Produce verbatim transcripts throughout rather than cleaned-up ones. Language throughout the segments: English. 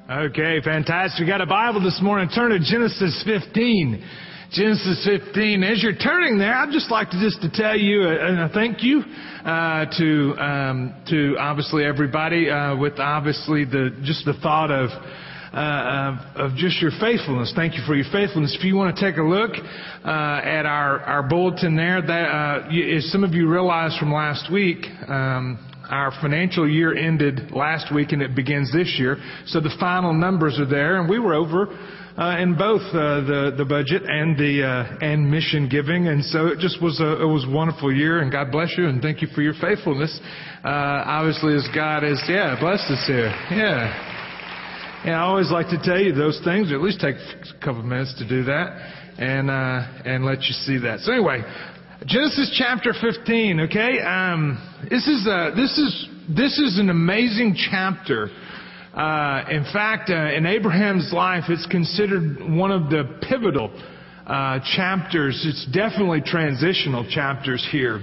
Okay, fantastic. We got a Bible this morning. Turn to Genesis fifteen. Genesis fifteen. As you're turning there, I'd just like to just to tell you a, a thank you uh, to um, to obviously everybody uh, with obviously the just the thought of. Uh, of, of just your faithfulness. Thank you for your faithfulness. If you want to take a look uh, at our, our bulletin there, that uh, you, as some of you realized from last week, um, our financial year ended last week and it begins this year. So the final numbers are there, and we were over uh, in both uh, the the budget and the uh, and mission giving, and so it just was a it was a wonderful year. And God bless you, and thank you for your faithfulness. Uh, obviously, as God has yeah blessed us here, yeah. And I always like to tell you those things, or at least take a couple of minutes to do that, and uh, and let you see that. So anyway, Genesis chapter fifteen. Okay, um, this is a, this is this is an amazing chapter. Uh, in fact, uh, in Abraham's life, it's considered one of the pivotal uh, chapters. It's definitely transitional chapters here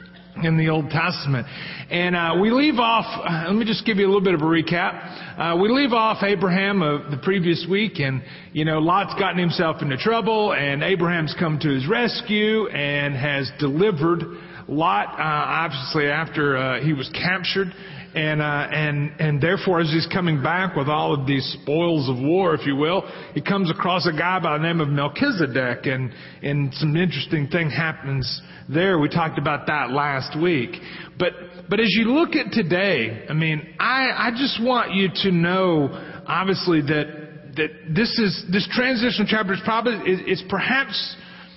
in the Old Testament. And uh, we leave off, uh, let me just give you a little bit of a recap. Uh, we leave off Abraham of the previous week, and, you know, Lot's gotten himself into trouble, and Abraham's come to his rescue and has delivered Lot, uh, obviously after uh, he was captured. And, uh, and, and therefore, as he's coming back with all of these spoils of war, if you will, he comes across a guy by the name of Melchizedek, and, and some interesting thing happens there. We talked about that last week. But, but as you look at today, I mean, I, I just want you to know, obviously, that, that this is, this transitional chapter is probably, is, is perhaps,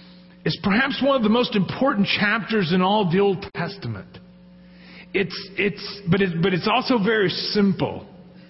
is perhaps one of the most important chapters in all of the Old Testament. It's it's but it's but it's also very simple,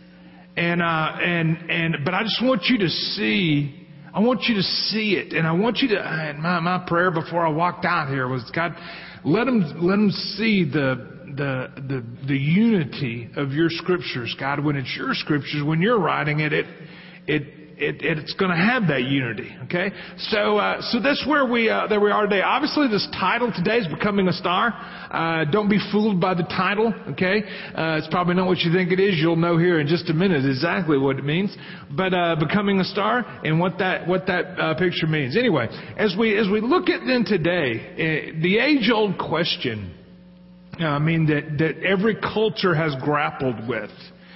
and uh, and and but I just want you to see. I want you to see it, and I want you to. Uh, my my prayer before I walked out here was, God, let them let them see the the the the unity of your scriptures, God. When it's your scriptures, when you're writing it, it it. It, it's going to have that unity, okay? So, uh, so that's where we uh, there we are today. Obviously, this title today is Becoming a Star. Uh, don't be fooled by the title, okay? Uh, it's probably not what you think it is. You'll know here in just a minute exactly what it means. But uh, becoming a star and what that what that uh, picture means. Anyway, as we as we look at then today, uh, the age-old question. Uh, I mean that that every culture has grappled with.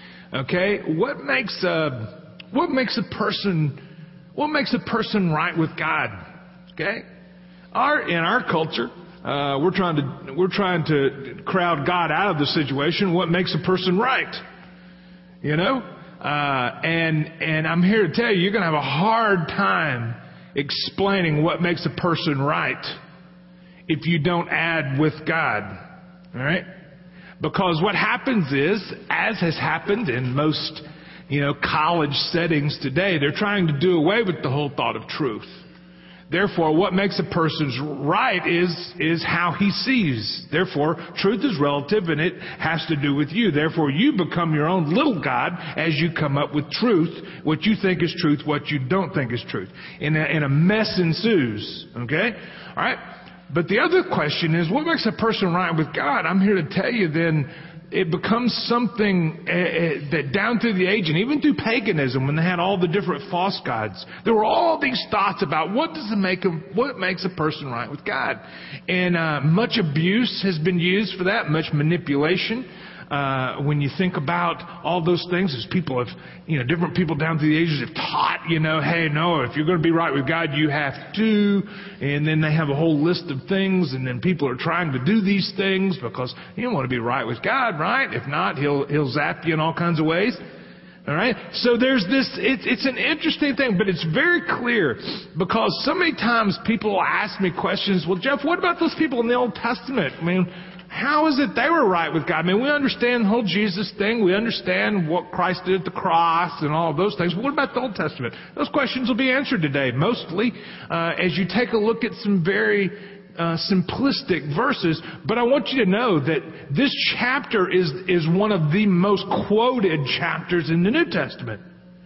Okay, what makes a What makes a person, what makes a person right with God? Okay? Our, in our culture, uh, we're trying to, we're trying to crowd God out of the situation. What makes a person right? You know? Uh, and, and I'm here to tell you, you're going to have a hard time explaining what makes a person right if you don't add with God. Alright? Because what happens is, as has happened in most You know, college settings today, they're trying to do away with the whole thought of truth. Therefore, what makes a person's right is, is how he sees. Therefore, truth is relative and it has to do with you. Therefore, you become your own little God as you come up with truth, what you think is truth, what you don't think is truth. And a, and a mess ensues. Okay? Alright? But the other question is, what makes a person right with God? I'm here to tell you then, it becomes something uh, uh, that down through the age and even through paganism, when they had all the different false gods, there were all these thoughts about what does it make a, what makes a person right with God, and uh, much abuse has been used for that, much manipulation. Uh, when you think about all those things, as people have, you know, different people down through the ages have taught, you know, hey, no, if you're going to be right with God, you have to, and then they have a whole list of things, and then people are trying to do these things because you don't want to be right with God, right? If not, he'll, he'll zap you in all kinds of ways. All right. So there's this, it's, it's an interesting thing, but it's very clear because so many times people ask me questions. Well, Jeff, what about those people in the Old Testament? I mean, how is it they were right with God? I mean, we understand the whole Jesus thing. We understand what Christ did at the cross and all of those things. But what about the Old Testament? Those questions will be answered today, mostly uh, as you take a look at some very uh, simplistic verses. But I want you to know that this chapter is, is one of the most quoted chapters in the New Testament.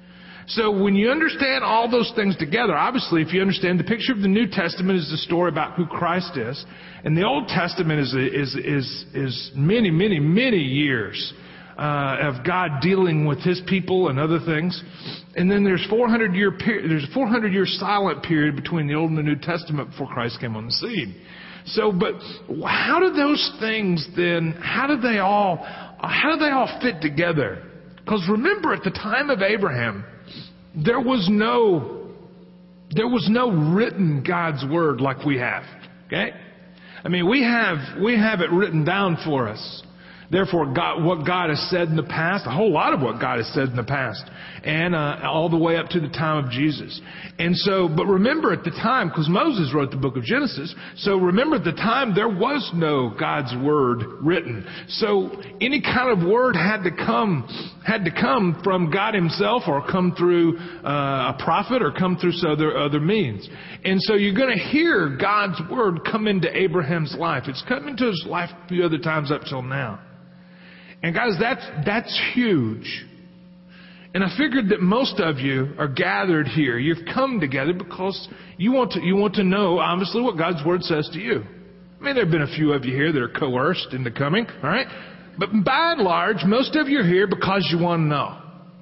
So when you understand all those things together, obviously if you understand the picture of the New Testament is the story about who Christ is, and the Old Testament is is is is many, many, many years uh, of God dealing with His people and other things. And then there's four hundred year period, there's a four hundred year silent period between the Old and the New Testament before Christ came on the scene. So, but how do those things then, how do they all, how do they all fit together? Because remember, at the time of Abraham, there was no, there was no written God's Word like we have. Okay? I mean, we have, we have it written down for us. Therefore, God, what God has said in the past, a whole lot of what God has said in the past, and uh, all the way up to the time of Jesus. And so, but remember at the time, because Moses wrote the book of Genesis, so remember at the time there was no God's Word written. So any kind of word had to come, had to come from God Himself, or come through uh, a prophet, or come through some other other means. And so you're going to hear God's Word come into Abraham's life. It's come into his life a few other times up till now. And guys, that's, that's huge. And I figured that most of you are gathered here. You've come together because you want to, you want to know, obviously, what God's Word says to you. I mean, there have been a few of you here that are coerced into coming, all right? But by and large, most of you are here because you want to know.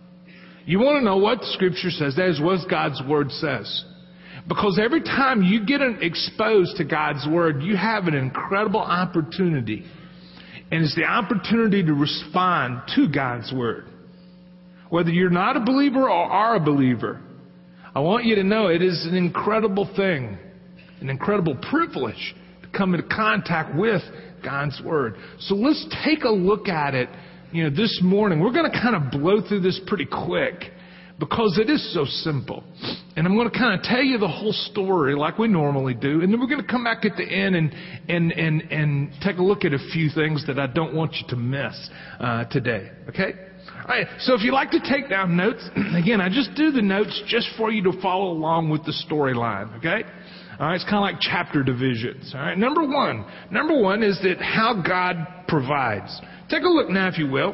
You want to know what the Scripture says. That is what God's Word says. Because every time you get exposed to God's Word, you have an incredible opportunity. And it's the opportunity to respond to God's Word. Whether you're not a believer or are a believer, I want you to know it is an incredible thing, an incredible privilege to come into contact with God's Word. So let's take a look at it, you know, this morning. We're going to kind of blow through this pretty quick because it is so simple. And I'm going to kind of tell you the whole story like we normally do. And then we're going to come back at the end and and and, and take a look at a few things that I don't want you to miss uh, today. Okay? All right. So if you like to take down notes, again, I just do the notes just for you to follow along with the storyline. Okay? All right. It's kind of like chapter divisions. All right. Number one. Number one is that how God provides. Take a look now, if you will,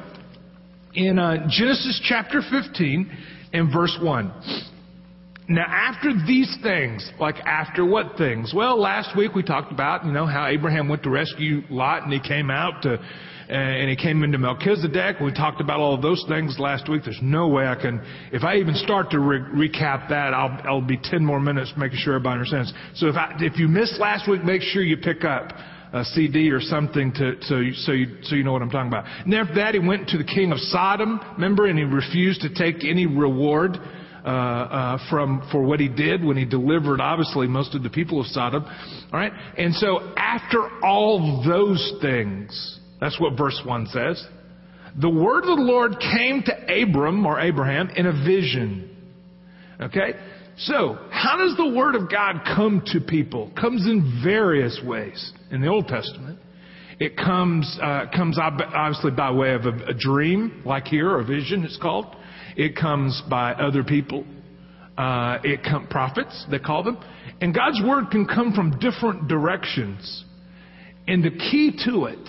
in uh, Genesis chapter fifteen and verse one. Now, after these things, like after what things? Well, last week we talked about, you know, how Abraham went to rescue Lot and he came out to, uh, and he came into Melchizedek. We talked about all of those things last week. There's no way I can, if I even start to re- recap that, I'll, I'll be ten more minutes making sure everybody understands. So if I, if you missed last week, make sure you pick up a C D or something to, so you, so you, so you know what I'm talking about. And after that, he went to the king of Sodom, remember, and he refused to take any reward Uh, uh, from for what he did when he delivered, obviously, most of the people of Sodom. All right, and so after all those things, that's what verse one says. The word of the Lord came to Abram or Abraham in a vision. Okay, so how does the word of God come to people? It comes in various ways in the Old Testament. It comes uh, comes obviously by way of a, a dream, like here, or a vision, it's called. It comes by other people. Uh, it come prophets, they call them. And God's Word can come from different directions. And the key to it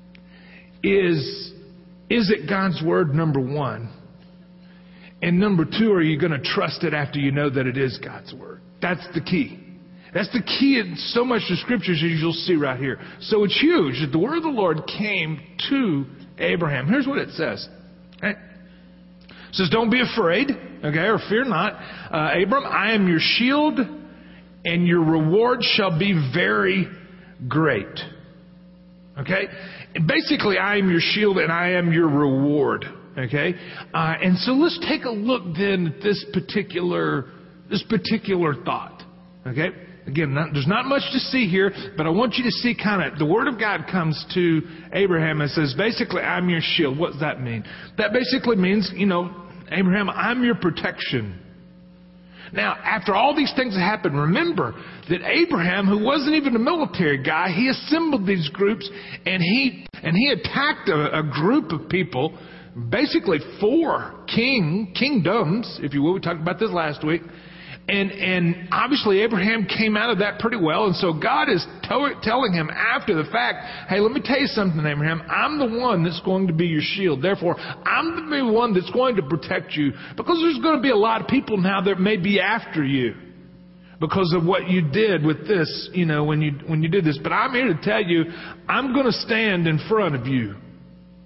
is, is it God's Word, number one? And number two, are you going to trust it after you know that it is God's Word? That's the key. That's the key in so much of Scriptures as you'll see right here. So it's huge that the Word of the Lord came to Abraham. Here's what it says. Right? It says, don't be afraid, okay, or fear not. Uh, Abram, I am your shield, and your reward shall be very great. Okay? And basically, I am your shield, and I am your reward. Okay? Uh, and so let's take a look then at this particular, this particular thought. Okay? Again, not, there's not much to see here, but I want you to see kind of, the Word of God comes to Abraham and says, basically, I'm your shield. What does that mean? That basically means, you know, Abraham, I'm your protection. Now, after all these things have happened, remember that Abraham, who wasn't even a military guy, he assembled these groups and he, and he attacked a, a group of people, basically four king, kingdoms, if you will. We talked about this last week. And, and obviously Abraham came out of that pretty well. And so God is to- telling him after the fact, hey, let me tell you something, Abraham. I'm the one that's going to be your shield. Therefore, I'm the one that's going to protect you. Because there's going to be a lot of people now that may be after you because of what you did with this, you know, when you, when you did this. But I'm here to tell you, I'm going to stand in front of you.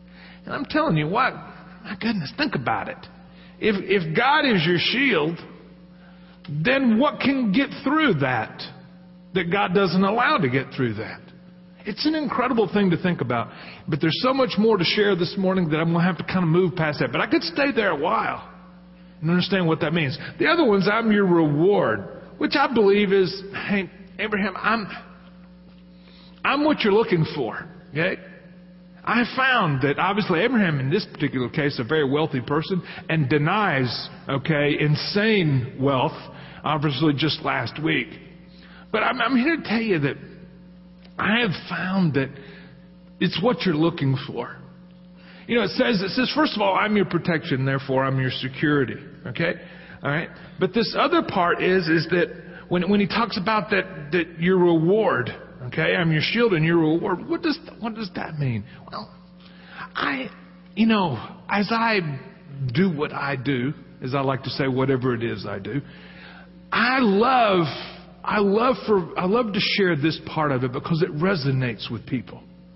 And I'm telling you what, my goodness, think about it. If, if God is your shield, then what can get through that that God doesn't allow to get through that? It's an incredible thing to think about. But there's so much more to share this morning that I'm going to have to kind of move past that. But I could stay there a while and understand what that means. The other one's I'm your reward, which I believe is, hey, Abraham, I'm, I'm what you're looking for. Okay? I found that obviously Abraham in this particular case, a very wealthy person, and denies, okay, insane wealth, obviously just last week. But I'm, I'm here to tell you that I have found that it's what you're looking for. You know, it says, it says, first of all, I'm your protection, therefore I'm your security. Okay? All right? But this other part is, is that when, when he talks about that, that your reward, okay, I'm your shield and your reward, what does, what does that mean? Well, I, you know, as I do what I do, as I like to say, whatever it is I do, I love I love for I love to share this part of it because it resonates with people.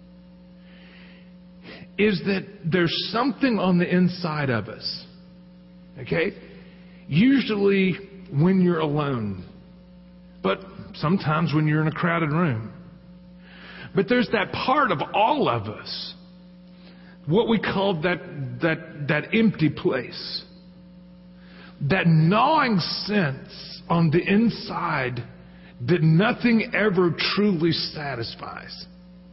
Is that there's something on the inside of us. Okay? Usually when you're alone. But sometimes when you're in a crowded room. But there's that part of all of us. What we call that that that empty place. That gnawing sense on the inside that nothing ever truly satisfies.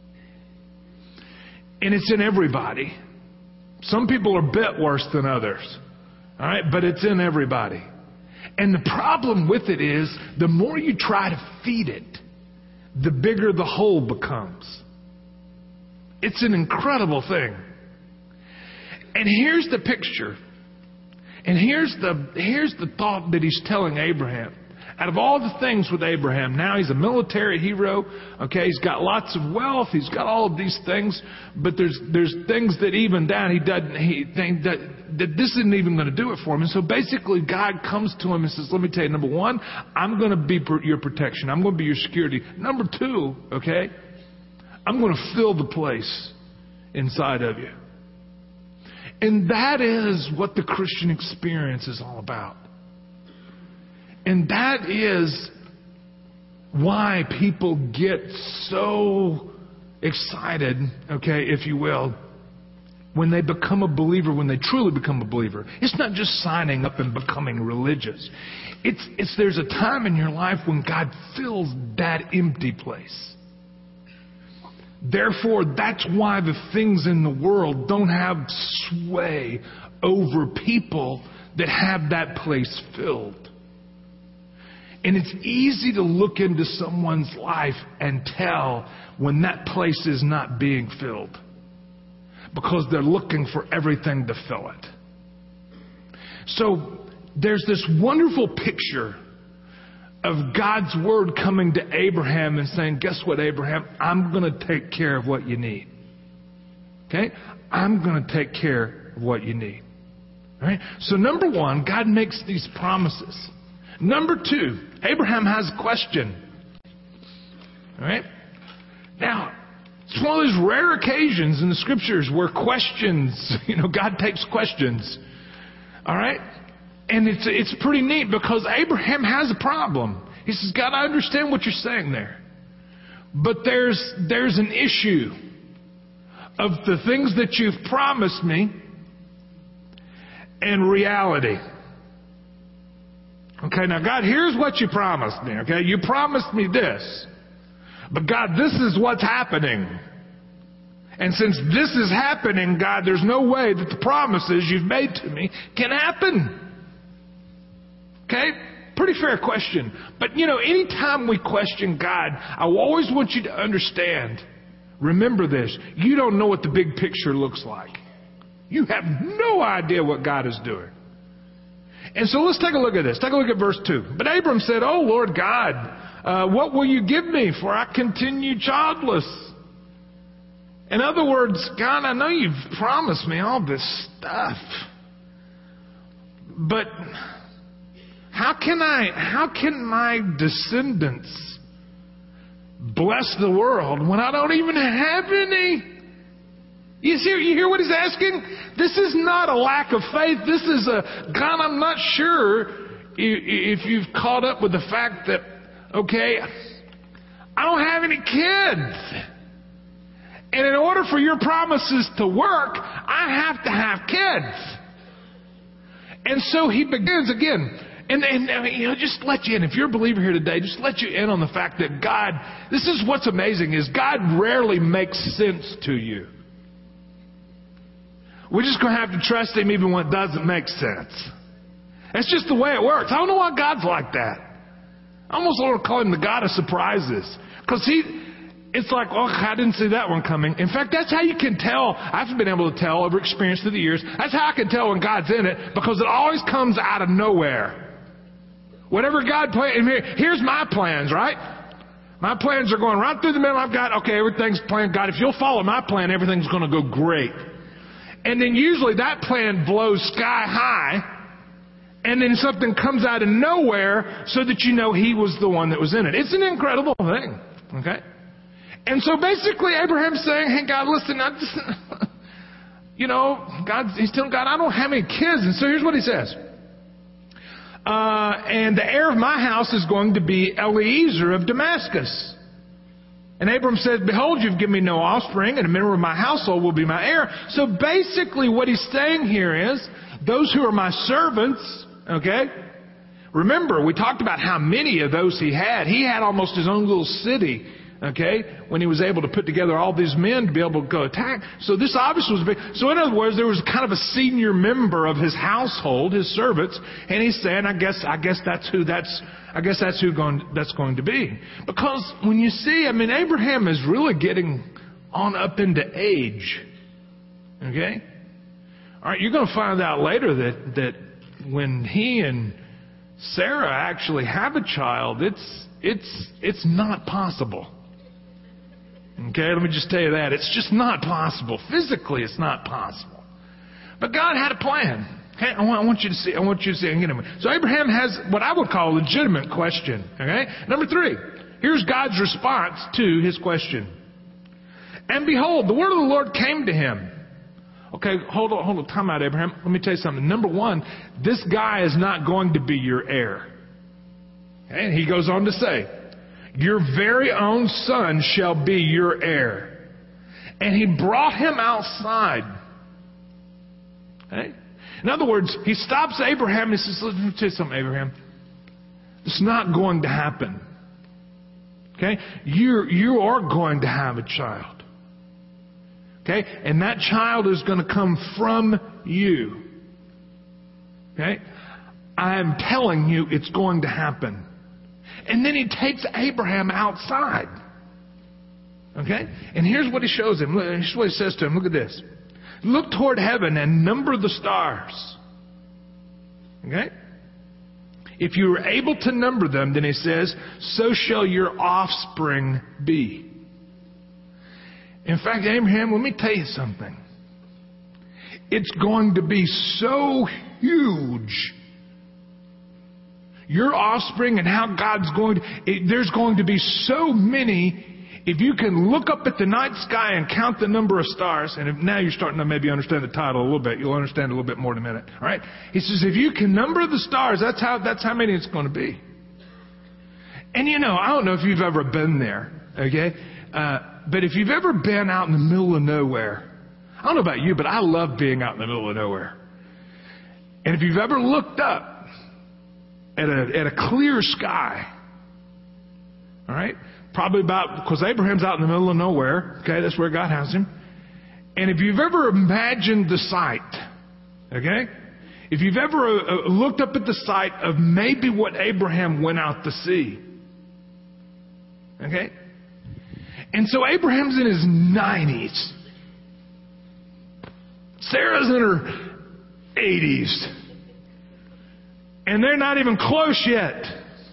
And it's in everybody. Some people are a bit worse than others. All right, but it's in everybody. And the problem with it is, the more you try to feed it, the bigger the hole becomes. It's an incredible thing. And here's the picture. And here's the here's the thought that he's telling Abraham. Out of all the things with Abraham, now he's a military hero. Okay, he's got lots of wealth. He's got all of these things, but there's there's things that even down he doesn't he think that that this isn't even going to do it for him. And so basically, God comes to him and says, "Let me tell you, number one, I'm going to be your protection. I'm going to be your security. Number two, okay, I'm going to fill the place inside of you." And that is what the Christian experience is all about. And that is why people get so excited, okay, if you will, when they become a believer, when they truly become a believer. It's not just signing up and becoming religious. It's, it's there's a time in your life when God fills that empty place. Therefore, that's why the things in the world don't have sway over people that have that place filled. And it's easy to look into someone's life and tell when that place is not being filled, because they're looking for everything to fill it. So there's this wonderful picture of God's word coming to Abraham and saying, guess what, Abraham? I'm going to take care of what you need. Okay? I'm going to take care of what you need. All right? So number one, God makes these promises. Number two, Abraham has a question. All right? Now, it's one of those rare occasions in the scriptures where questions, you know, God takes questions. All right? And it's it's pretty neat because Abraham has a problem. He says, God, I understand what you're saying there. But there's there's an issue of the things that you've promised me and reality. Okay, now God, here's what you promised me. Okay, you promised me this. But God, this is what's happening. And since this is happening, God, there's no way that the promises you've made to me can happen. Okay? Pretty fair question. But, you know, anytime we question God, I always want you to understand, remember this, you don't know what the big picture looks like. You have no idea what God is doing. And so let's take a look at this. Take a look at verse two. But Abram said, "Oh, Lord God, uh, what will you give me, for I continue childless?" In other words, God, I know you've promised me all this stuff. But how can I, how can my descendants bless the world when I don't even have any? You see, you hear what he's asking? This is not a lack of faith. This is a, God, I'm not sure if you've caught up with the fact that, okay, I don't have any kids. And in order for your promises to work, I have to have kids. And so he begins again. And, and, and you know, just let you in. If you're a believer here today, just let you in on the fact that God, this is what's amazing, is God rarely makes sense to you. We're just going to have to trust Him even when it doesn't make sense. That's just the way it works. I don't know why God's like that. I almost want to call Him the God of surprises. Because He, it's like, oh, I didn't see that one coming. In fact, that's how you can tell. I've been able to tell over experience through the years. That's how I can tell when God's in it, because it always comes out of nowhere. Whatever God planned, here's my plans, right? My plans are going right through the middle. I've got, okay, everything's planned. God, if you'll follow my plan, everything's going to go great. And then usually that plan blows sky high, and then something comes out of nowhere so that you know He was the one that was in it. It's an incredible thing, okay? And so basically Abraham's saying, hey, God, listen, I just, you know, God, he's telling God, I don't have any kids. And so here's what he says. Uh, and the heir of my house is going to be Eliezer of Damascus. And Abram said, behold, you've given me no offspring, and a member of my household will be my heir. So basically what he's saying here is, those who are my servants, okay? Remember, we talked about how many of those he had. He had almost his own little city, okay, when he was able to put together all these men to be able to go attack. So this obviously was big. So in other words, there was kind of a senior member of his household, his servants, and he's saying, I guess, I guess that's who that's, I guess that's who going, that's going to be. Because when you see, I mean, Abraham is really getting on up into age, okay? All right, you're going to find out later that that when he and Sarah actually have a child, it's it's it's not possible. Okay, let me just tell you that. It's just not possible. Physically, it's not possible. But God had a plan. Okay, I want, I want you to see. I want you to see. So Abraham has what I would call a legitimate question. Okay, number three. Here's God's response to his question. And behold, the word of the Lord came to him. Okay, hold on, hold on, time out, Abraham. Let me tell you something. Number one, this guy is not going to be your heir. Okay, and he goes on to say, your very own son shall be your heir. And he brought him outside. Okay? In other words, he stops Abraham and he says, let me tell you something, Abraham. It's not going to happen. Okay? You're, you are going to have a child. Okay? And that child is going to come from you. Okay? I am telling you it's going to happen. And then he takes Abraham outside. Okay? And here's what he shows him. Here's what he says to him. Look at this. Look toward heaven and number the stars. Okay? If you are able to number them, then he says, so shall your offspring be. In fact, Abraham, let me tell you something. It's going to be so huge. Your offspring and how God's going to, it, there's going to be so many. If you can look up at the night sky and count the number of stars, and if now you're starting to maybe understand the title a little bit, you'll understand a little bit more in a minute. All right? He says, if you can number the stars, that's how that's how many it's going to be. And you know, I don't know if you've ever been there, okay? Uh, but if you've ever been out in the middle of nowhere, I don't know about you, but I love being out in the middle of nowhere. And if you've ever looked up at a at a clear sky, all right? Probably about, because Abraham's out in the middle of nowhere. Okay, that's where God has him. And if you've ever imagined the sight, okay, if you've ever uh, looked up at the sight of maybe what Abraham went out to see, okay, and so Abraham's in his nineties, Sarah's in her eighties, and they're not even close yet.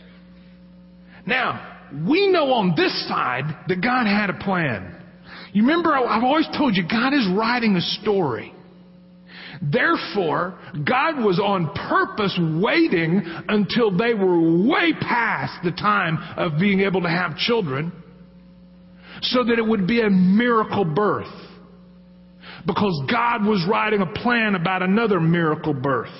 Now, we know on this side that God had a plan. You remember, I've always told you, God is writing a story. Therefore, God was on purpose waiting until they were way past the time of being able to have children, so that it would be a miracle birth. because God was writing a plan about another miracle birth.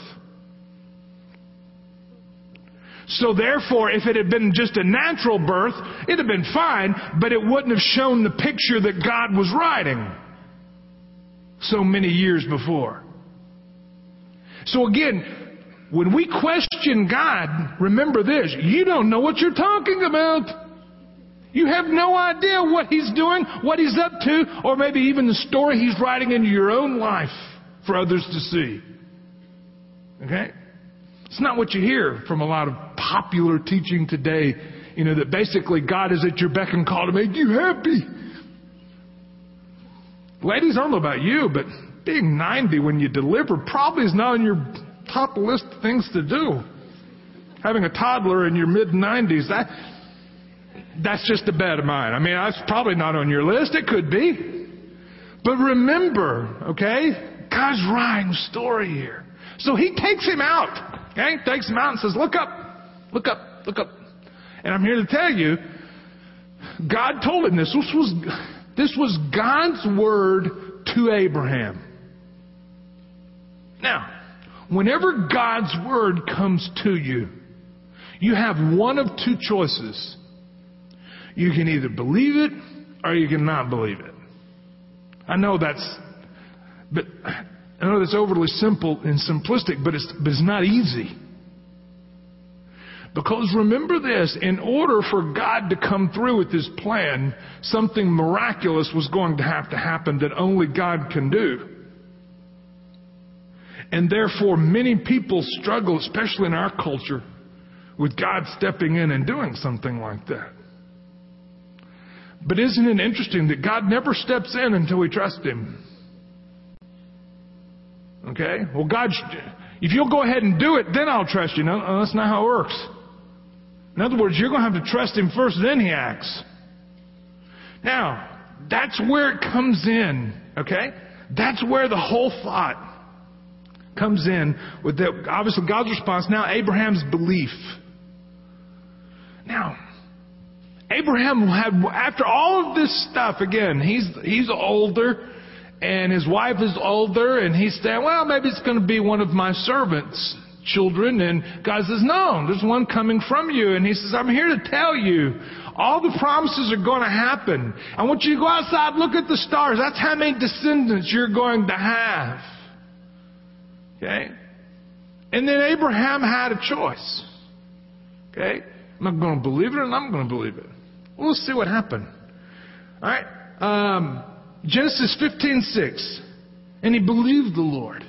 So therefore, if it had been just a natural birth, it'd have been fine, but it wouldn't have shown the picture that God was writing so many years before. So again, when we question God, remember this: you don't know what you're talking about. You have no idea what He's doing, what He's up to, or maybe even the story He's writing into your own life for others to see. Okay? It's not what you hear from a lot of popular teaching today, you know, that basically God is at your beck and call to make you happy. Ladies, I don't know about you, but being ninety when you deliver probably is not on your top list of things to do. Having a toddler in your mid nineties, that that's just a bet of mine. I mean, that's probably not on your list. It could be. But remember, okay, God's writing a story here. So He takes him out. Okay? Takes him out and says, look up, look up, look up. And I'm here to tell you, God told him this. This was, this was God's word to Abraham. Now, whenever God's word comes to you, you have one of two choices. You can either believe it or you can not believe it. I know that's, but I know that's overly simple and simplistic, but it's, but it's not easy. Because remember this, in order for God to come through with His plan, something miraculous was going to have to happen that only God can do. And therefore, many people struggle, especially in our culture, with God stepping in and doing something like that. But isn't it interesting that God never steps in until we trust Him? Okay? Well, God, if you'll go ahead and do it, then I'll trust you. No, no, that's not how it works. In other words, you're going to have to trust Him first, then He acts. Now, that's where it comes in. Okay? That's where the whole thought comes in with that. Obviously, God's response. Now, Abraham's belief. Now, Abraham had, after all of this stuff, again, he's he's older, and his wife is older, and he's saying, well, maybe it's going to be one of my servants' children. And God says, no, there's one coming from you. And He says, I'm here to tell you, all the promises are going to happen. I want you to go outside, look at the stars. That's how many descendants you're going to have. Okay? And then Abraham had a choice. Okay? I'm not going to believe it, and I'm going to believe it. We'll see what happened. All right. Um, Genesis fifteen six. And he believed the Lord.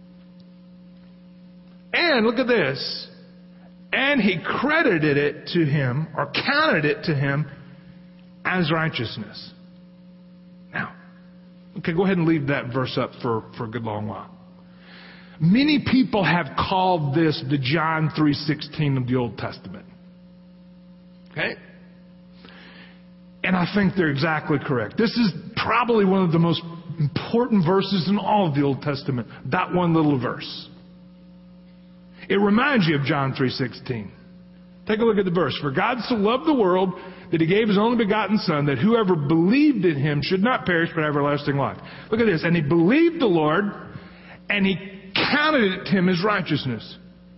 And look at this. And He credited it to him, or counted it to him, as righteousness. Now, okay, go ahead and leave that verse up for, for a good long while. Many people have called this the John three sixteen of the Old Testament. Okay? And I think they're exactly correct. This is probably one of the most important verses in all of the Old Testament. That one little verse. It reminds you of John three sixteen. Take a look at the verse. For God so loved the world that He gave His only begotten Son, that whoever believed in Him should not perish but have everlasting life. Look at this. And he believed the Lord, and He counted it to him as righteousness.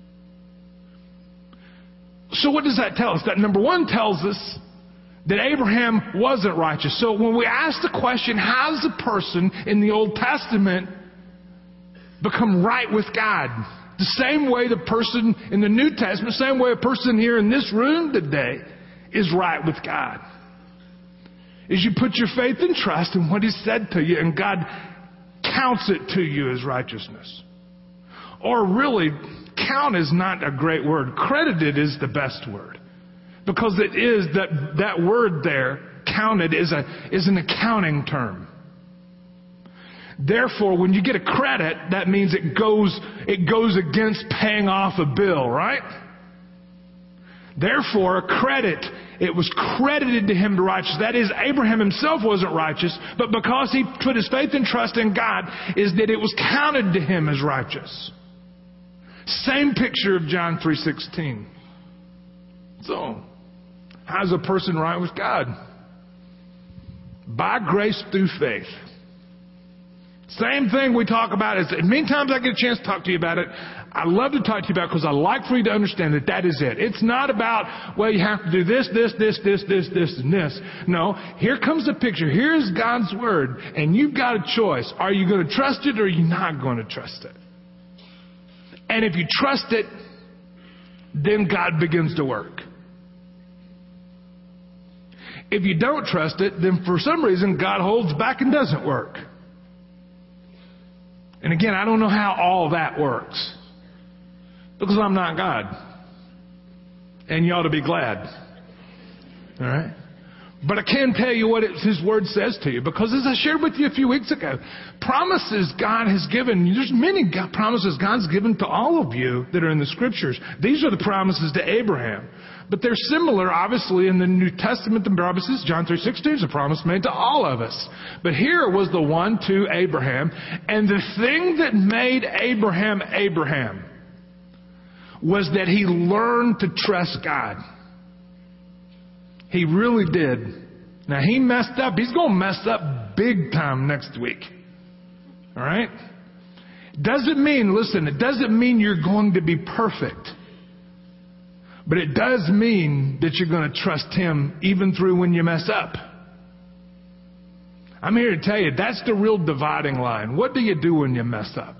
So what does that tell us? That number one tells us that Abraham wasn't righteous. So when we ask the question, how does a person in the Old Testament become right with God? The same way the person in the New Testament, the same way a person here in this room today is right with God. Is you put your faith and trust in what He said to you, and God counts it to you as righteousness. Or really, count is not a great word. Credited is the best word. Because it is that, that word there, counted, is a, is an accounting term. Therefore, when you get a credit, that means it goes, it goes against paying off a bill, right? Therefore, a credit, it was credited to him to righteousness. That is, Abraham himself wasn't righteous, but because he put his faith and trust in God, is that it was counted to him as righteous. Same picture of John three sixteen. So, how's a person right with God? By grace through faith. Same thing we talk about. Is many times I get a chance to talk to you about it. I love to talk to you about it because I like for you to understand that that is it. It's not about, well, you have to do this, this, this, this, this, this, and this. No, here comes the picture. Here's God's Word, and you've got a choice. Are you going to trust it or are you not going to trust it? And if you trust it, then God begins to work. If you don't trust it, then for some reason God holds back and doesn't work. And again, I don't know how all that works. Because I'm not God. And you ought to be glad. All right? But I can tell you what it, His Word says to you. Because as I shared with you a few weeks ago, promises God has given, there's many God, promises God's given to all of you that are in the Scriptures. These are the promises to Abraham. But they're similar, obviously, in the New Testament. The promises, John three sixteen is a promise made to all of us. But here was the one to Abraham. And the thing that made Abraham Abraham was that he learned to trust God. He really did. Now, he messed up. He's going to mess up big time next week. All right? Doesn't mean, listen, it doesn't mean you're going to be perfect. But it does mean that you're going to trust Him even through when you mess up. I'm here to tell you, that's the real dividing line. What do you do when you mess up?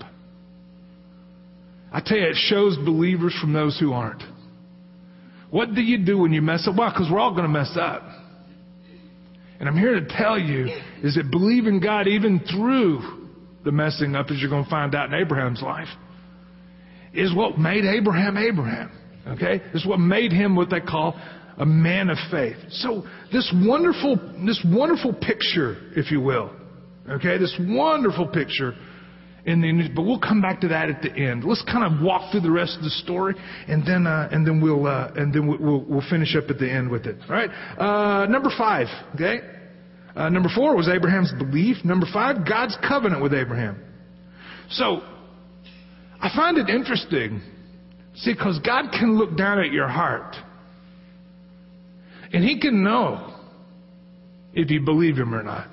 I tell you, it shows believers from those who aren't. What do you do when you mess up? Well, because we're all going to mess up. And I'm here to tell you is that believing God even through the messing up, as you're going to find out in Abraham's life, is what made Abraham Abraham. Okay? This is what made him what they call a man of faith. So this wonderful, this wonderful picture, if you will. Okay? This wonderful picture in the, but we'll come back to that at the end. Let's kind of walk through the rest of the story, and then uh, and then we'll uh, and then we'll we'll finish up at the end with it. All right. Uh, number five. Okay. Uh, number four was Abraham's belief. Number five, God's covenant with Abraham. So I find it interesting. See, because God can look down at your heart, and He can know if you believe Him or not.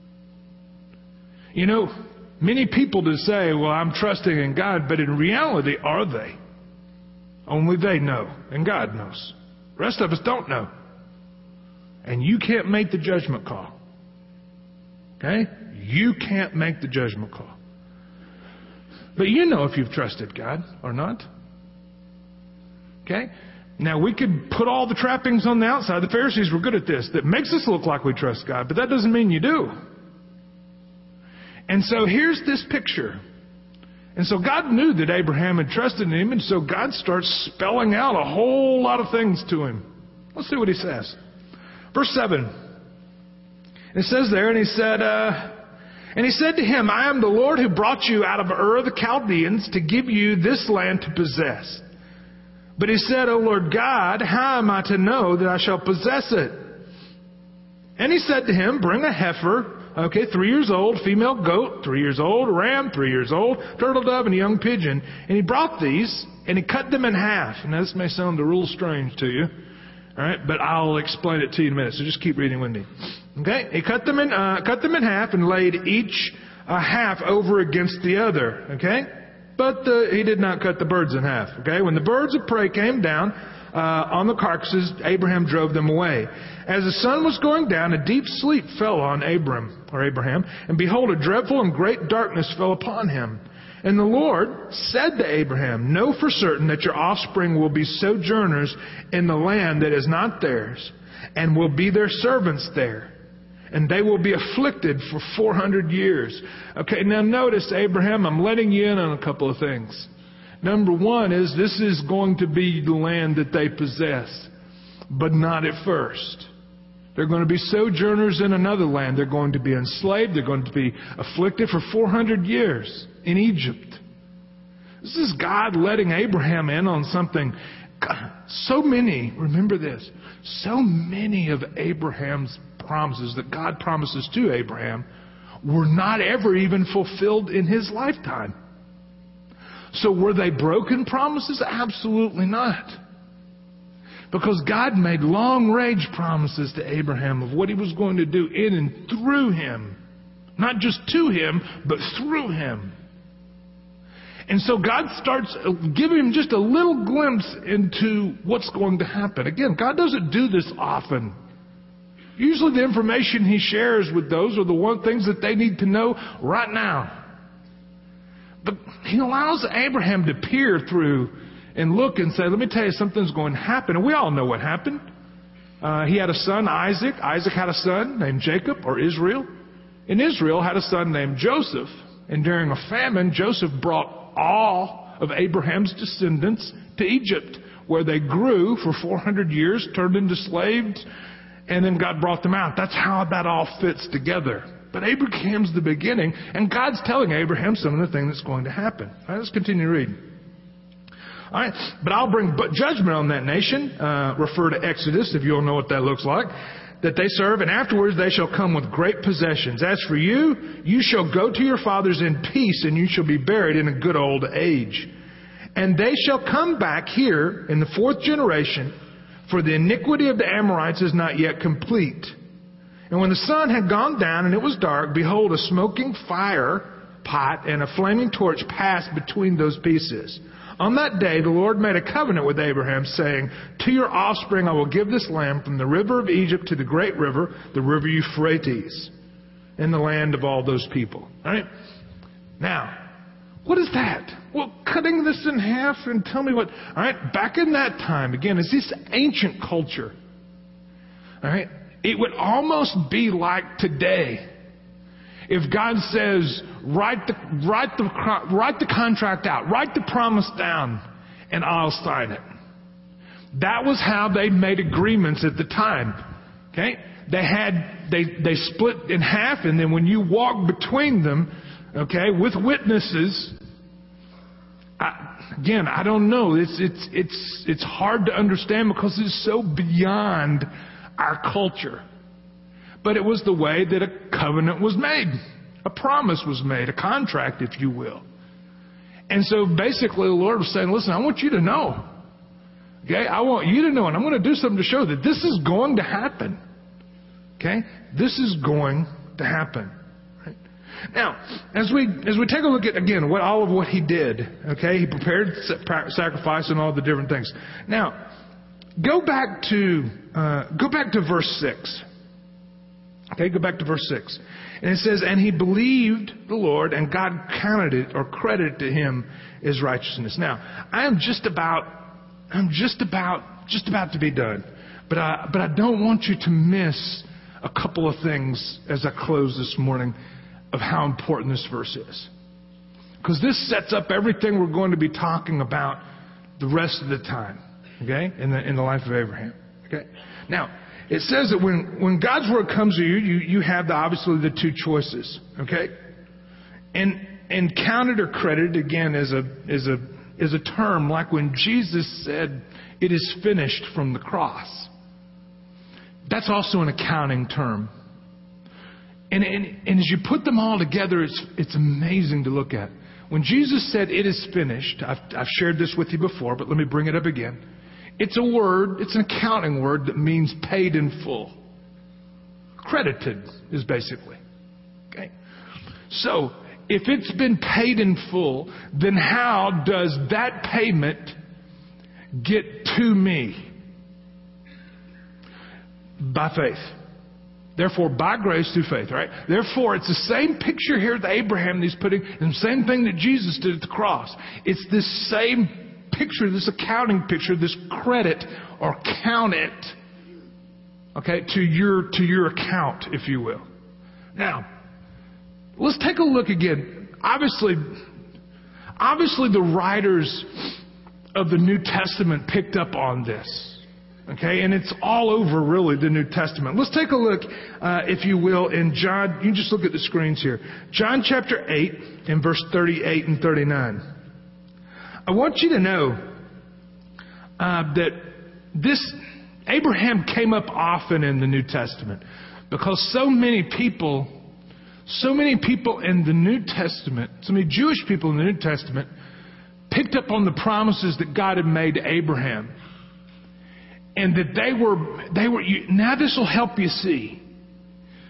You know, many people just say, well, I'm trusting in God, but in reality, are they? Only they know, and God knows. The rest of us don't know. And you can't make the judgment call. Okay? You can't make the judgment call. But you know if you've trusted God or not. Okay? Now, we could put all the trappings on the outside. The Pharisees were good at this. That makes us look like we trust God, but that doesn't mean you do. And so here's this picture. And so God knew that Abraham had trusted in Him, and so God starts spelling out a whole lot of things to him. Let's see what He says. Verse seven. It says there, and He said, uh, and He said to him, I am the Lord who brought you out of Ur of the Chaldeans to give you this land to possess. But he said, O Lord God, how am I to know that I shall possess it? And He said to him, bring a heifer, okay, three years old, female goat, three years old, a ram, three years old, turtle dove, and a young pigeon. And he brought these, and he cut them in half. Now, this may sound a little strange to you, all right, but I'll explain it to you in a minute, so just keep reading with me. Okay, he cut them in, uh, cut them in half and laid each a half over against the other, okay? But the, he did not cut the birds in half. Okay, when the birds of prey came down uh, on the carcasses, Abraham drove them away. As the sun was going down, a deep sleep fell on Abram or Abraham, and behold, a dreadful and great darkness fell upon him. And the Lord said to Abraham, know for certain that your offspring will be sojourners in the land that is not theirs, and will be their servants there. And they will be afflicted for four hundred years. Okay, now notice, Abraham, I'm letting you in on a couple of things. Number one is this is going to be the land that they possess, but not at first. They're going to be sojourners in another land. They're going to be enslaved. They're going to be afflicted for four hundred years in Egypt. This is God letting Abraham in on something. So many, remember this, so many of Abraham's promises that God promises to Abraham were not ever even fulfilled in his lifetime. So were they broken promises? Absolutely not. Because God made long-range promises to Abraham of what He was going to do in and through him. Not just to him, but through him. And so God starts giving him just a little glimpse into what's going to happen. Again, God doesn't do this often. Usually the information he shares with those are the one things that they need to know right now. But he allows Abraham to peer through and look and say, let me tell you, something's going to happen. And we all know what happened. Uh, he had a son, Isaac. Isaac had a son named Jacob, or Israel. And Israel had a son named Joseph. And during a famine, Joseph brought all of Abraham's descendants to Egypt, where they grew for four hundred years, turned into slaves, and then God brought them out. That's how that all fits together. But Abraham's the beginning, and God's telling Abraham some of the things that's going to happen. All right, let's continue reading. All right, but I'll bring judgment on that nation. Uh, refer to Exodus, if you all know what that looks like. That they serve, and afterwards they shall come with great possessions. As for you, you shall go to your fathers in peace, and you shall be buried in a good old age. And they shall come back here in the fourth generation, for the iniquity of the Amorites is not yet complete. And when the sun had gone down and it was dark, behold, a smoking fire pot and a flaming torch passed between those pieces. On that day, the Lord made a covenant with Abraham, saying, to your offspring I will give this land from the river of Egypt to the great river, the river Euphrates, in the land of all those people. All right? Now, what is that? Well, cutting this in half and tell me what... All right, back in that time, again, it's this ancient culture. All right? It would almost be like today. If God says, write the, write the, write the contract out, write the promise down, and I'll sign it. That was how they made agreements at the time. Okay? They had, they, they split in half, and then when you walk between them, okay, with witnesses, I, again, I don't know. It's, it's, it's, it's hard to understand because it's so beyond our culture. But it was the way that a covenant was made. A promise was made. A contract, if you will. And so basically the Lord was saying, listen, I want you to know. Okay? I want you to know. And I'm going to do something to show that this is going to happen. Okay? This is going to happen. Right? Now, as we as we take a look at, again, what all of what he did. Okay? He prepared sacrifice and all the different things. Now, go back to uh, go back to verse six. Okay, go back to verse six. And it says, and he believed the Lord, and God counted it or credited to him as righteousness. Now, I am just about, I'm just about, just about to be done. But I, but I don't want you to miss a couple of things as I close this morning of how important this verse is. Because this sets up everything we're going to be talking about the rest of the time. Okay? In the, in the life of Abraham. Okay? Now, it says that when, when God's word comes to you, you, you have the, obviously the two choices. Okay? And, and counted or credited, again, is a, is a, is a term like when Jesus said, it is finished from the cross. That's also an accounting term. And, and, and as you put them all together, it's, it's amazing to look at. When Jesus said, it is finished, I've, I've shared this with you before, but let me bring it up again. It's a word, it's an accounting word that means paid in full. Credited is basically. Okay? So, if it's been paid in full, then how does that payment get to me? By faith. Therefore, by grace through faith, right? Therefore, it's the same picture here that Abraham is putting, and the same thing that Jesus did at the cross. It's this same picture, this accounting picture, this credit or count it, okay, to your to your account, if you will. Now, let's take a look again. Obviously, obviously, the writers of the New Testament picked up on this. Okay, and it's all over, really, the New Testament. Let's take a look, uh, if you will, in John. You can just look at the screens here. John chapter eight, in verse thirty-eight and thirty-nine. I want you to know uh, that this Abraham came up often in the New Testament because so many people, so many people in the New Testament, so many Jewish people in the New Testament picked up on the promises that God had made to Abraham. And that they were, they were, you, now this will help you see.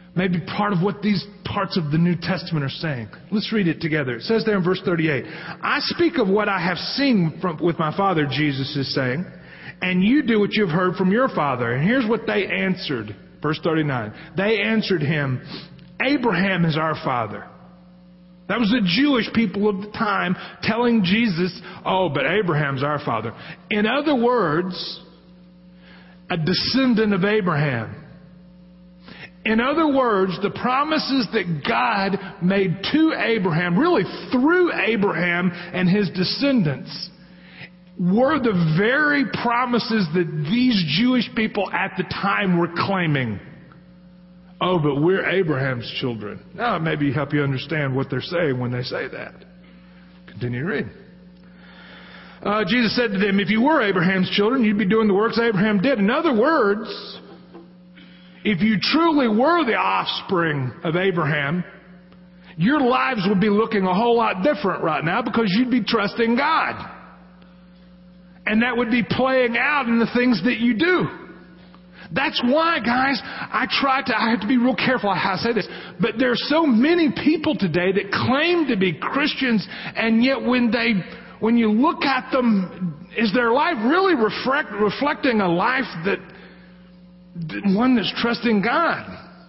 maybe part of what these parts of the New Testament are saying. Let's read it together. It says there in verse thirty-eight, I speak of what I have seen from, with my Father, Jesus is saying, and you do what you have heard from your father. And here's what they answered. Verse thirty-nine. They answered him, Abraham is our father. That was the Jewish people of the time telling Jesus, oh, but Abraham's our father. In other words, a descendant of Abraham. In other words, the promises that God made to Abraham, really through Abraham and his descendants, were the very promises that these Jewish people at the time were claiming. Oh, but we're Abraham's children. Now, maybe help you understand what they're saying when they say that. Continue to read. Uh, Jesus said to them, if you were Abraham's children, you'd be doing the works Abraham did. In other words, if you truly were the offspring of Abraham, your lives would be looking a whole lot different right now because you'd be trusting God. And that would be playing out in the things that you do. That's why, guys, I try to, I have to be real careful how I say this, but there are so many people today that claim to be Christians, and yet when they, when you look at them, is their life really reflect, reflecting a life that, one that's trusting God?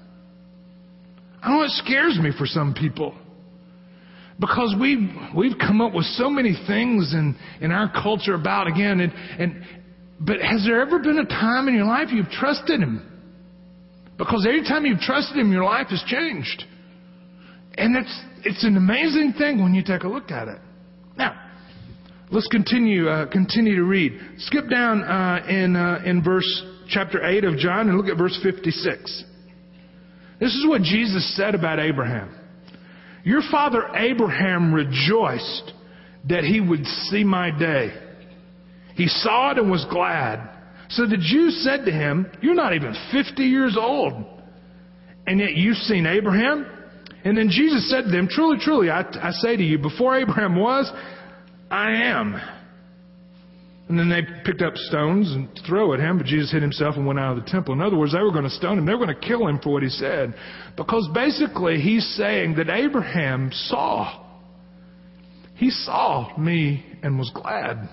I know it scares me for some people. Because we've, we've come up with so many things in, in our culture about, again, and, and, but has there ever been a time in your life you've trusted Him? Because every time you've trusted Him, your life has changed. And it's, it's an amazing thing when you take a look at it. Now, let's continue, uh, continue to read. Skip down, uh, in, uh, in verse, chapter eight of John and look at verse fifty-six. This is what Jesus said about Abraham. Your father Abraham rejoiced that he would see my day. He saw it and was glad. So the Jews said to him, you're not even fifty years old, and yet you've seen Abraham? And then Jesus said to them, truly, truly, I, I say to you, before Abraham was, I am. And then they picked up stones and threw at him, but Jesus hid himself and went out of the temple. In other words, they were going to stone him. They were going to kill him for what he said. Because basically he's saying that Abraham saw. He saw me and was glad.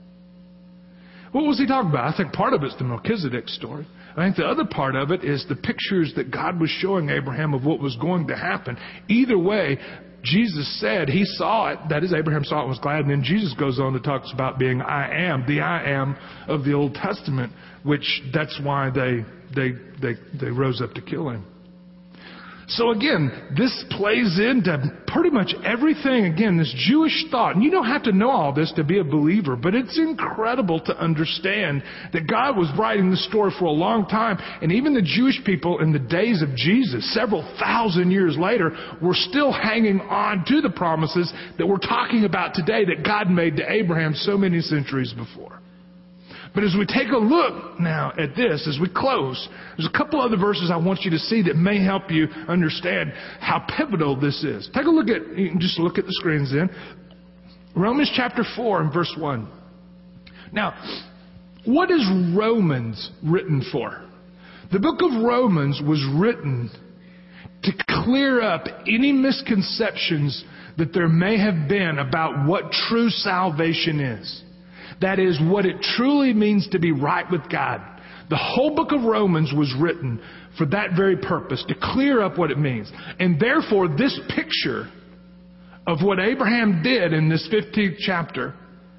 What was he talking about? I think part of it's the Melchizedek story. I think the other part of it is the pictures that God was showing Abraham of what was going to happen. Either way, Jesus said he saw it. That is, Abraham saw it and was glad. And then Jesus goes on to talk about being I am, the I am of the Old Testament, which that's why they they they they rose up to kill him. So again, this plays into pretty much everything, again, this Jewish thought. And you don't have to know all this to be a believer, but it's incredible to understand that God was writing this story for a long time. And even the Jewish people in the days of Jesus, several thousand years later, were still hanging on to the promises that we're talking about today that God made to Abraham so many centuries before. But as we take a look now at this, as we close, there's a couple other verses I want you to see that may help you understand how pivotal this is. Take a look at, you can just look at the screens then. Romans chapter four and verse one. Now, what is Romans written for? The book of Romans was written to clear up any misconceptions that there may have been about what true salvation is. That is, what it truly means to be right with God. The whole book of Romans was written for that very purpose, to clear up what it means. And therefore, this picture of what Abraham did in this fifteenth chapter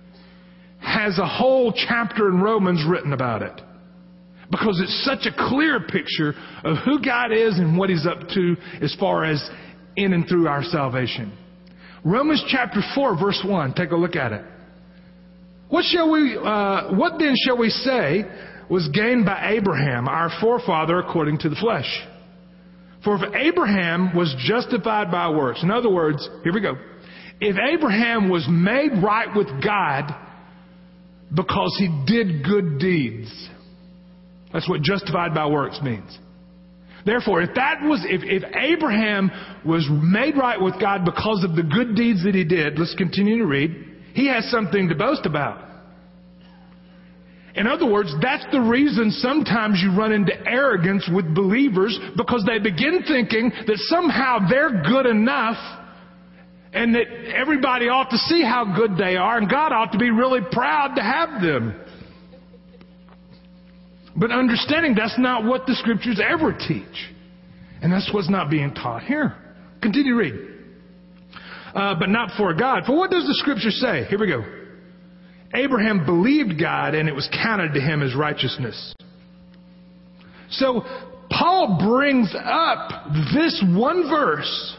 has a whole chapter in Romans written about it. Because it's such a clear picture of who God is and what He's up to as far as in and through our salvation. Romans chapter four, verse one. Take a look at it. What shall we, uh, what then shall we say was gained by Abraham, our forefather, according to the flesh? For if Abraham was justified by works, in other words, here we go. If Abraham was made right with God because he did good deeds, that's what justified by works means. Therefore, if that was, if, if Abraham was made right with God because of the good deeds that he did, let's continue to read. He has something to boast about. In other words, that's the reason sometimes you run into arrogance with believers, because they begin thinking that somehow they're good enough and that everybody ought to see how good they are and God ought to be really proud to have them. But understanding that's not what the Scriptures ever teach. And that's what's not being taught here. Continue to read. Uh, but not for God. For what does the Scripture say? Here we go. Abraham believed God, and it was counted to him as righteousness. So Paul brings up this one verse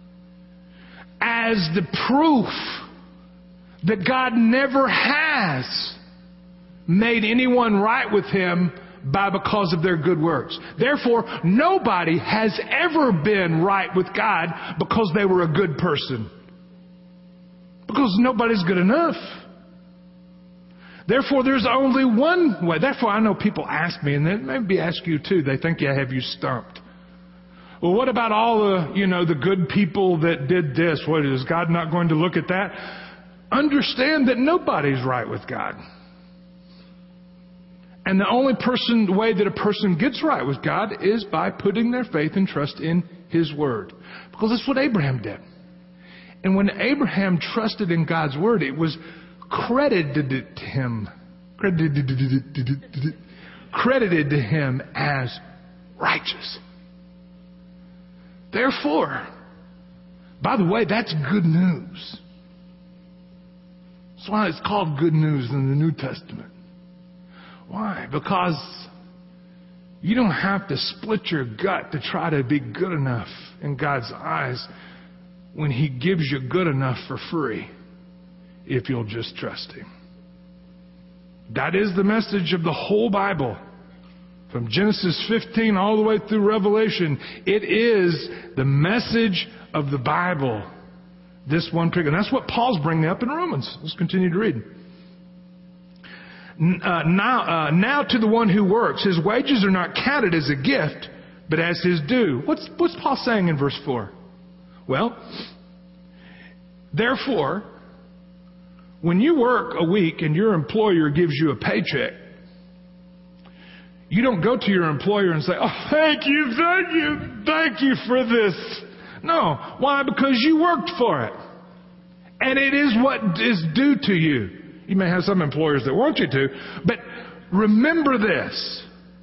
as the proof that God never has made anyone right with him by because of their good works. Therefore, nobody has ever been right with God because they were a good person. Because nobody's good enough. Therefore, there's only one way. Therefore, I know people ask me, and they maybe ask you too. They think, yeah, have you stumped? Well, what about all the, you know, the good people that did this? What, is God not going to look at that? Understand that nobody's right with God. And the only person, the way that a person gets right with God is by putting their faith and trust in His Word. Because that's what Abraham did. And when Abraham trusted in God's Word, it was credited to him, credited, credited to him as righteous. Therefore, by the way, that's good news. That's why it's called good news in the New Testament. Why? Because you don't have to split your gut to try to be good enough in God's eyes when He gives you good enough for free. If you'll just trust Him. That is the message of the whole Bible. From Genesis fifteen all the way through Revelation. It is the message of the Bible. This one particular. And that's what Paul's bringing up in Romans. Let's continue to read. Uh, now, uh, now to the one who works, his wages are not counted as a gift, but as his due. What's, what's Paul saying in verse four? Well, therefore, when you work a week and your employer gives you a paycheck, you don't go to your employer and say, oh, thank you, thank you, thank you for this. No. Why? Because you worked for it. And it is what is due to you. You may have some employers that want you to, but remember this.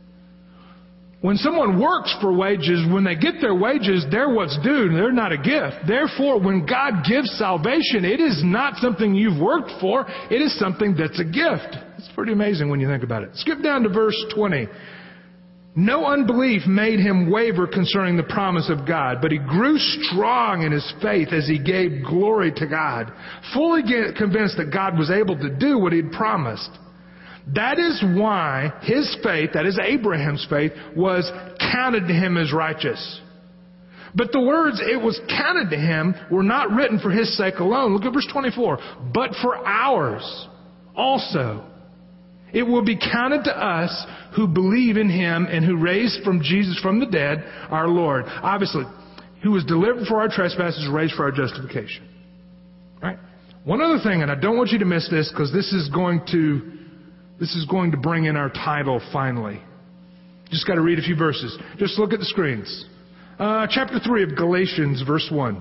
When someone works for wages, when they get their wages, they're what's due. They're not a gift. Therefore, when God gives salvation, it is not something you've worked for. It is something that's a gift. It's pretty amazing when you think about it. Skip down to verse twenty. No unbelief made him waver concerning the promise of God, but he grew strong in his faith as he gave glory to God, fully convinced that God was able to do what he'd promised. That is why his faith, that is Abraham's faith, was counted to him as righteous. But the words, it was counted to him, were not written for his sake alone. Look at verse twenty-four. But for ours also. It will be counted to us who believe in Him and who raised from Jesus from the dead, our Lord. Obviously, who was delivered for our trespasses, raised for our justification. All right? One other thing, and I don't want you to miss this, because this is going to this is going to bring in our title finally. Just got to read a few verses. Just look at the screens. Uh, chapter three of Galatians, verse one.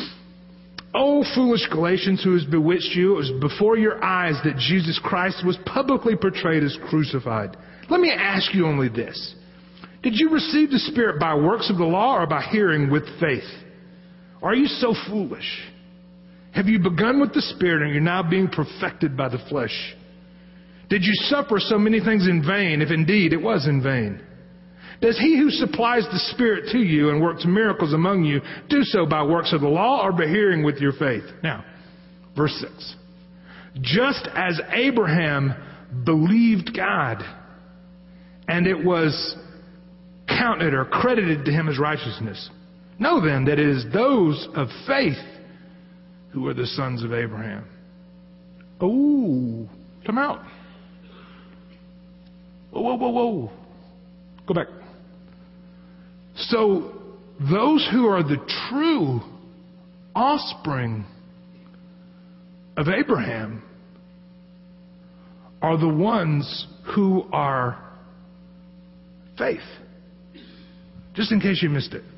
O foolish Galatians, who has bewitched you? It was before your eyes that Jesus Christ was publicly portrayed as crucified. Let me ask you only this. Did you receive the Spirit by works of the law or by hearing with faith? Are you so foolish? Have you begun with the Spirit and you're now being perfected by the flesh? Did you suffer so many things in vain, if indeed it was in vain? Does he who supplies the Spirit to you and works miracles among you do so by works of the law or by hearing with your faith? Now, verse six. Just as Abraham believed God, and it was counted or credited to him as righteousness. Know then that it is those of faith who are the sons of Abraham. Oh, come out. Whoa, whoa, whoa, whoa. Go back. So, those who are the true offspring of Abraham are the ones who are faith. Just in case you missed it.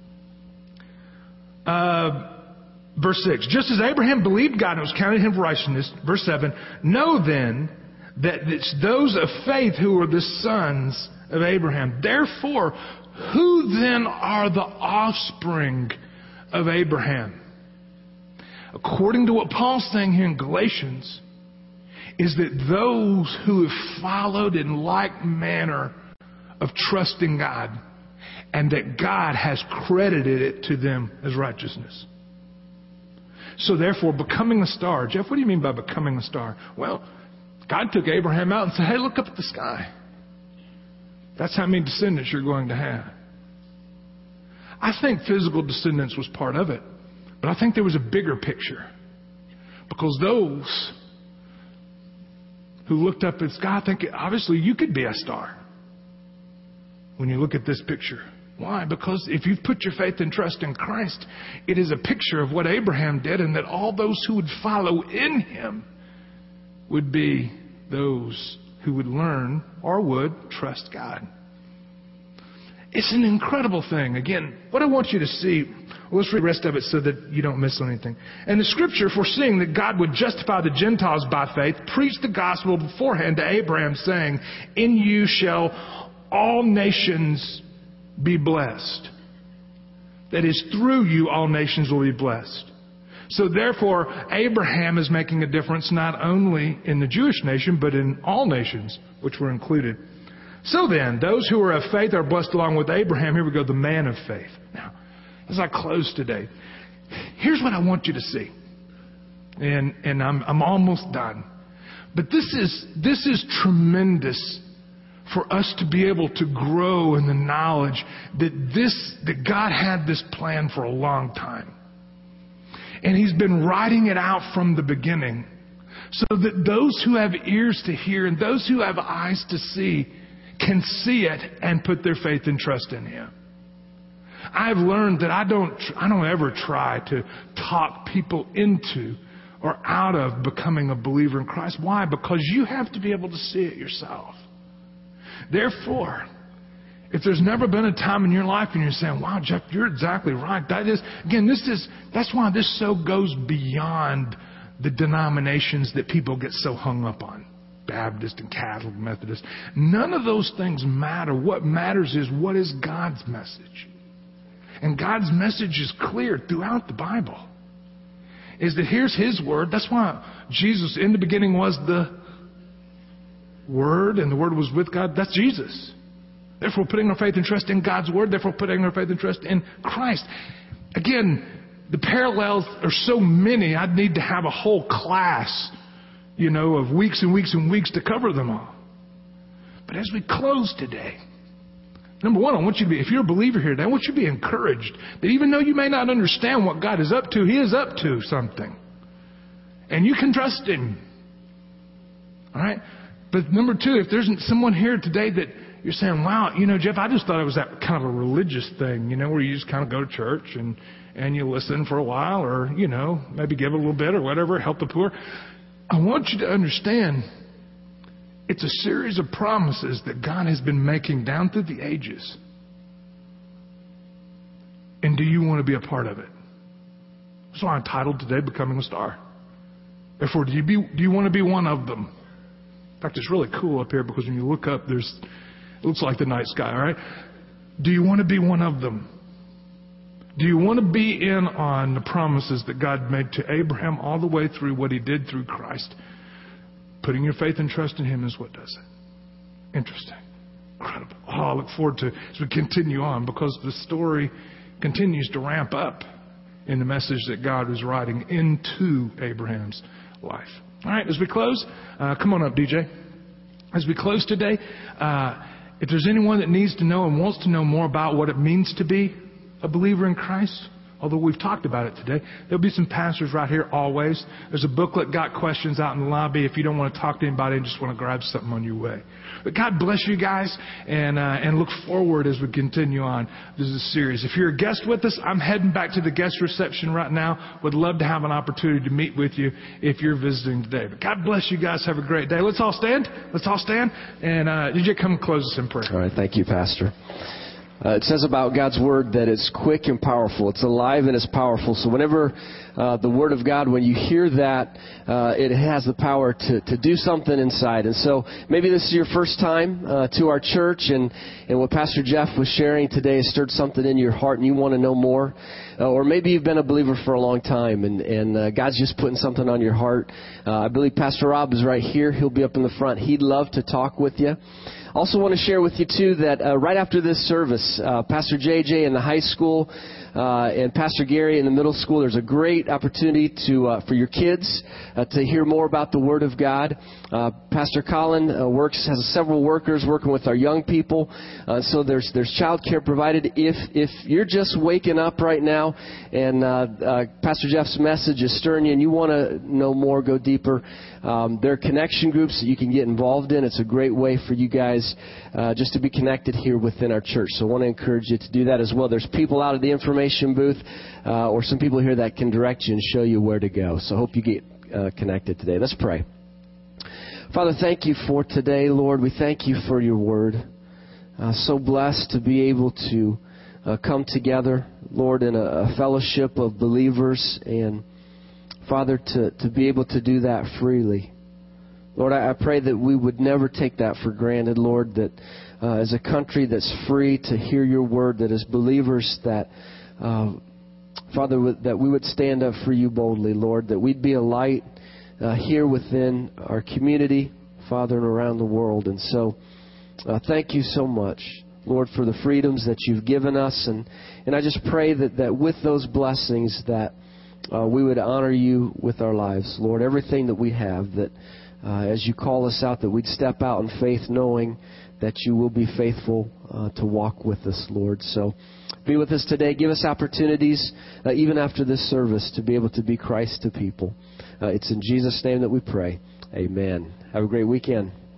Uh, verse six. Just as Abraham believed God and it was counted to him for righteousness. Verse seven. Know then that it's those of faith who are the sons of Abraham. Therefore, who then are the offspring of Abraham? According to what Paul's saying here in Galatians, is that those who have followed in like manner of trusting God, and that God has credited it to them as righteousness. So therefore, becoming a star. Jeff, what do you mean by becoming a star? Well, God took Abraham out and said, hey, look up at the sky. That's how many descendants you're going to have. I think physical descendants was part of it. But I think there was a bigger picture. Because those who looked up at the sky, I think obviously you could be a star. When you look at this picture. Why? Because if you've put your faith and trust in Christ, it is a picture of what Abraham did, and that all those who would follow in him would be those who would learn or would trust God. It's an incredible thing. Again, what I want you to see, well, let's read the rest of it so that you don't miss anything. And the scripture, foreseeing that God would justify the Gentiles by faith, preached the gospel beforehand to Abraham, saying, in you shall all nations be blessed. That is, through you all nations will be blessed. So therefore, Abraham is making a difference not only in the Jewish nation, but in all nations, which were included. So then, those who are of faith are blessed along with Abraham. Here we go, the man of faith. Now, as I close today, here's what I want you to see. And and I'm I'm almost done. But this is this is tremendous for us to be able to grow in the knowledge that this that God had this plan for a long time. And He's been writing it out from the beginning, so that those who have ears to hear and those who have eyes to see can see it and put their faith and trust in Him. I've learned that I don't I don't ever try to talk people into or out of becoming a believer in Christ. Why? Because you have to be able to see it yourself. Therefore, if there's never been a time in your life and you're saying, wow, Jeff, you're exactly right. That is, again, this is, that's why this so goes beyond the denominations that people get so hung up on. Baptist and Catholic, Methodist. None of those things matter. What matters is what is God's message. And God's message is clear throughout the Bible. Is that here's His Word. That's why Jesus in the beginning was the Word, and the Word was with God. That's Jesus. Therefore, putting our faith and trust in God's Word. Therefore, putting our faith and trust in Christ. Again, the parallels are so many, I'd need to have a whole class, you know, of weeks and weeks and weeks to cover them all. But as we close today, number one, I want you to be, if you're a believer here today, I want you to be encouraged that even though you may not understand what God is up to, He is up to something. And you can trust Him. All right? But number two, if there's someone here today that you're saying, wow, you know, Jeff, I just thought it was that kind of a religious thing, you know, where you just kind of go to church and, and you listen for a while or, you know, maybe give a little bit or whatever, help the poor. I want you to understand it's a series of promises that God has been making down through the ages. And do you want to be a part of it? That's why I'm titled today, Becoming a Star. Therefore, do you, be, do you want to be one of them? In fact, it's really cool up here because when you look up, there's it looks like the night sky, all right? Do you want to be one of them? Do you want to be in on the promises that God made to Abraham all the way through what He did through Christ? Putting your faith and trust in Him is what does it. Interesting. Incredible. Oh, I look forward to as we continue on because the story continues to ramp up in the message that God was writing into Abraham's life. All right, as we close, uh, come on up, D J. As we close today, uh, if there's anyone that needs to know and wants to know more about what it means to be a believer in Christ, although we've talked about it today. There'll be some pastors right here always. There's a booklet, got questions out in the lobby if you don't want to talk to anybody and just want to grab something on your way. But God bless you guys, and uh, and look forward as we continue on. This is a series. If you're a guest with us, I'm heading back to the guest reception right now. Would love to have an opportunity to meet with you if you're visiting today. But God bless you guys. Have a great day. Let's all stand. Let's all stand. And uh, did you come close us in prayer? All right. Thank you, Pastor. Uh, it says about God's Word that it's quick and powerful. It's alive and it's powerful. So whenever uh, the Word of God, when you hear that, uh, it has the power to, to do something inside. And so maybe this is your first time uh, to our church, and, and what Pastor Jeff was sharing today has stirred something in your heart and you want to know more. Uh, or maybe you've been a believer for a long time, and, and uh, God's just putting something on your heart. Uh, I believe Pastor Rob is right here. He'll be up in the front. He'd love to talk with you. Also want to share with you, too, that uh, right after this service, uh, Pastor J J in the high school uh, and Pastor Gary in the middle school, there's a great opportunity to uh, for your kids uh, to hear more about the Word of God. Uh, Pastor Colin uh, works has several workers working with our young people, uh, so there's there's child care provided. If if you're just waking up right now and uh, uh, Pastor Jeff's message is stirring you and you want to know more, go deeper, um, there are connection groups that you can get involved in. It's a great way for you guys uh, just to be connected here within our church. So I want to encourage you to do that as well. There's people out at the information booth uh, or some people here that can direct you and show you where to go. So I hope you get uh, connected today. Let's pray. Father, thank you for today, Lord. We thank you for your word. Uh, so blessed to be able to uh, come together, Lord, in a, a fellowship of believers, and Father, to, to be able to do that freely. Lord, I, I pray that we would never take that for granted, Lord, that uh, as a country that's free to hear your word, that as believers that, uh, Father, that we would stand up for you boldly, Lord, that we'd be a light Uh, here within our community, Father, and around the world. And so uh, thank you so much, Lord, for the freedoms that you've given us. And, and I just pray that, that with those blessings that uh, we would honor you with our lives. Lord, everything that we have, that uh, as you call us out, that we'd step out in faith knowing that you will be faithful uh, to walk with us, Lord. So be with us today. Give us opportunities, uh, even after this service, to be able to be Christ to people. Uh, it's in Jesus' name that we pray. Amen. Have a great weekend.